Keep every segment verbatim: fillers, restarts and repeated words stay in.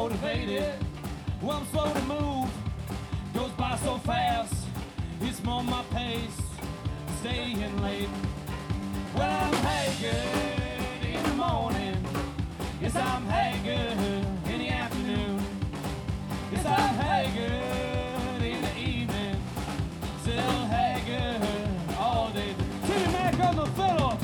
motivated. Well, I'm slow to move, goes by so fast. It's more my pace, staying late. Well, I'm haggard in the morning. Yes, I'm haggard in the afternoon. Yes, I'm haggard in the evening. Still haggard all day. Timmy Mac on the fiddle.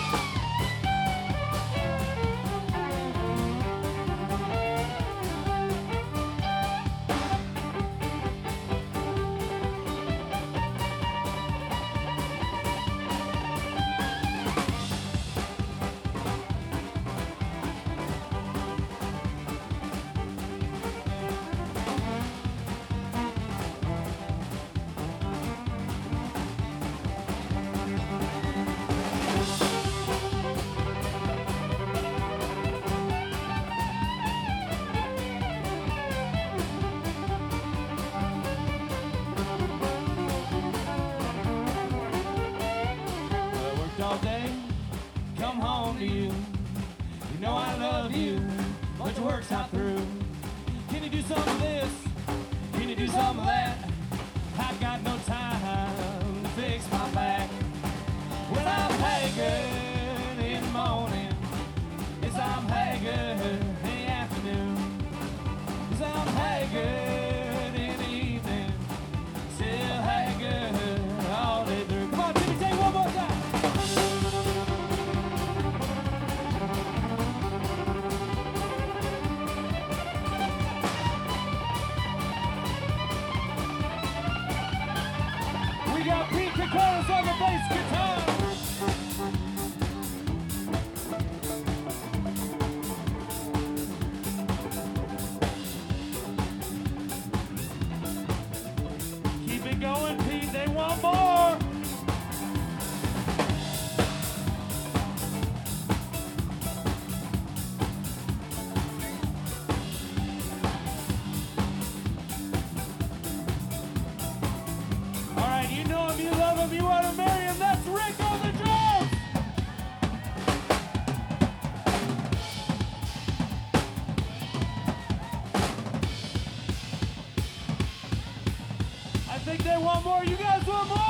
All day, come home to you. You know I love you, but your work's not through. Can you do some of this? Can you do some of that? I've got no time to fix my back. Well, I'm haggard in the morning. Yes, I'm haggard in the afternoon. Yes, I'm haggard in the evening. Still haggard all day through. Come on, Jimmy, take one more time. We got Pete Kokoris on the bass guitar. Keep it going, Pete. They want more. All right, you know him, you love him, you want to marry him. That's Rick on the drums. I think they want more. You guys want more?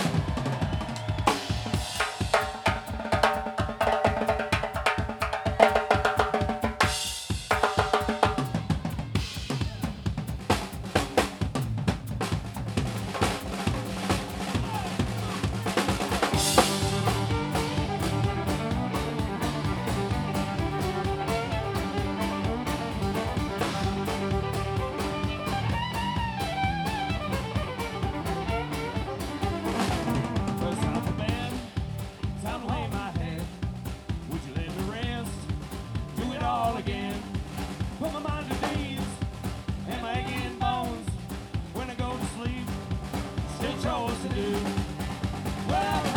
First time for bed, time to lay my head. Would you let me rest? Do it all again. Put my mind at ease and my aching bones. When I go to sleep, still chores to do. Well,